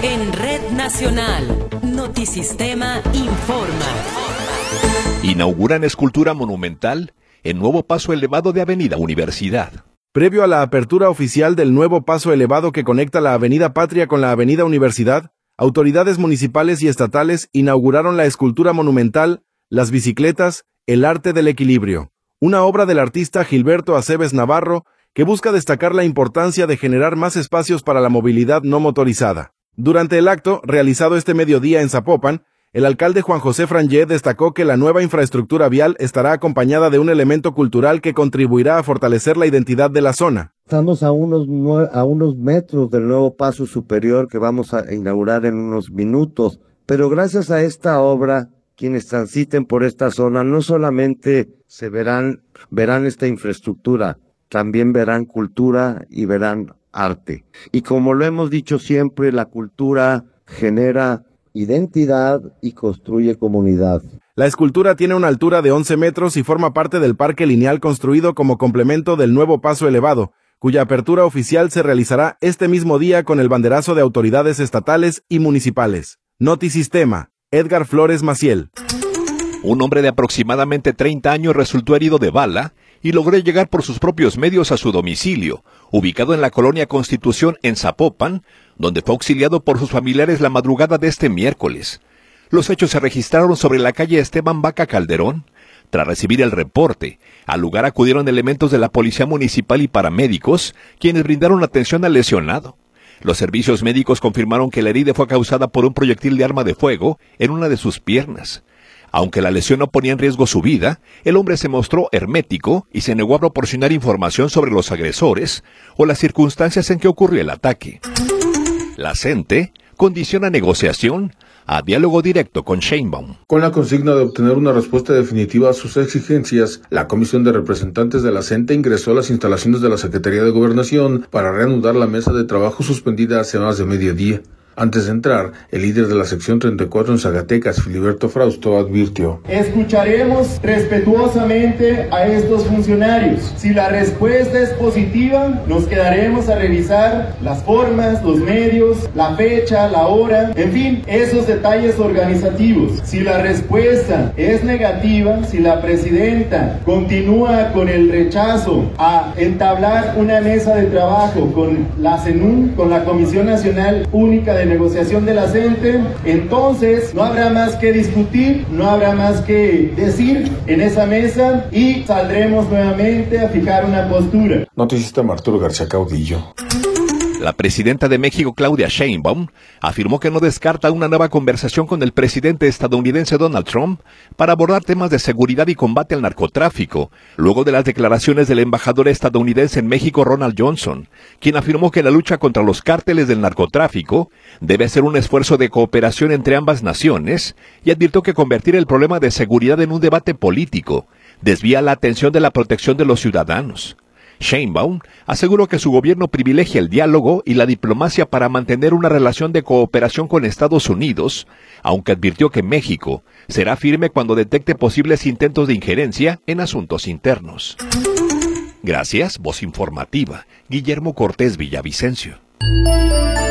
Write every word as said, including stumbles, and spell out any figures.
En Red Nacional, Notisistema informa. Inauguran escultura monumental en nuevo paso elevado de Avenida Universidad. Previo a la apertura oficial del nuevo paso elevado que conecta la Avenida Patria con la Avenida Universidad, autoridades municipales y estatales inauguraron la escultura monumental Las Bicicletas, el arte del equilibrio, una obra del artista Gilberto Aceves Navarro que busca destacar la importancia de generar más espacios para la movilidad no motorizada. Durante el acto, realizado este mediodía en Zapopan, el alcalde Juan José Frangé destacó que la nueva infraestructura vial estará acompañada de un elemento cultural que contribuirá a fortalecer la identidad de la zona. Estamos a unos, a unos metros del nuevo paso superior que vamos a inaugurar en unos minutos, pero gracias a esta obra, quienes transiten por esta zona no solamente se verán, verán esta infraestructura, también verán cultura y verán arte. Y como lo hemos dicho siempre, la cultura genera identidad y construye comunidad. La escultura tiene una altura de once metros y forma parte del parque lineal construido como complemento del nuevo paso elevado, cuya apertura oficial se realizará este mismo día con el banderazo de autoridades estatales y municipales. Notisistema, Edgar Flores Maciel. Un hombre de aproximadamente treinta años resultó herido de bala y logró llegar por sus propios medios a su domicilio, ubicado en la colonia Constitución en Zapopan, donde fue auxiliado por sus familiares la madrugada de este miércoles. Los hechos se registraron sobre la calle Esteban Vaca Calderón. Tras recibir el reporte, al lugar acudieron elementos de la Policía Municipal y paramédicos, quienes brindaron atención al lesionado. Los servicios médicos confirmaron que la herida fue causada por un proyectil de arma de fuego en una de sus piernas. Aunque la lesión no ponía en riesgo su vida, el hombre se mostró hermético y se negó a proporcionar información sobre los agresores o las circunstancias en que ocurrió el ataque. La C E N T condiciona negociación a diálogo directo con Sheinbaum. Con la consigna de obtener una respuesta definitiva a sus exigencias, la Comisión de Representantes de la C E N T ingresó a las instalaciones de la Secretaría de Gobernación para reanudar la mesa de trabajo suspendida hace más de mediodía. Antes de entrar, el líder de la sección treinta y cuatro en Zacatecas, Filiberto Frausto, advirtió: escucharemos respetuosamente a estos funcionarios. Si la respuesta es positiva, nos quedaremos a revisar las formas, los medios, la fecha, la hora, en fin, esos detalles organizativos. Si la respuesta es negativa, si la presidenta continúa con el rechazo a entablar una mesa de trabajo con la C E N U, con la Comisión Nacional Única de Negociación de la C E N T, entonces no habrá más que discutir, no habrá más que decir en esa mesa y saldremos nuevamente a fijar una postura. Notisistema Arturo García Caudillo. La presidenta de México, Claudia Sheinbaum, afirmó que no descarta una nueva conversación con el presidente estadounidense Donald Trump para abordar temas de seguridad y combate al narcotráfico, luego de las declaraciones del embajador estadounidense en México, Ronald Johnson, quien afirmó que la lucha contra los cárteles del narcotráfico debe ser un esfuerzo de cooperación entre ambas naciones y advirtió que convertir el problema de seguridad en un debate político desvía la atención de la protección de los ciudadanos. Sheinbaum aseguró que su gobierno privilegia el diálogo y la diplomacia para mantener una relación de cooperación con Estados Unidos, aunque advirtió que México será firme cuando detecte posibles intentos de injerencia en asuntos internos. Gracias, voz informativa, Guillermo Cortés Villavicencio.